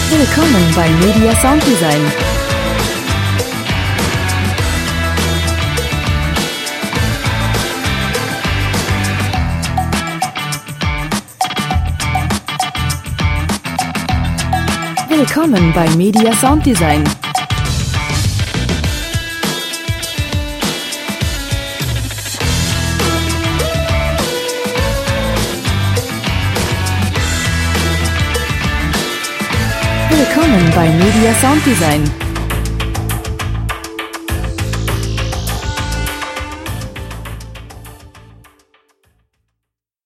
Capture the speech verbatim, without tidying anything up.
Willkommen bei Media Sound Design. Willkommen bei Media Sound Design. Willkommen bei Media Sound Design.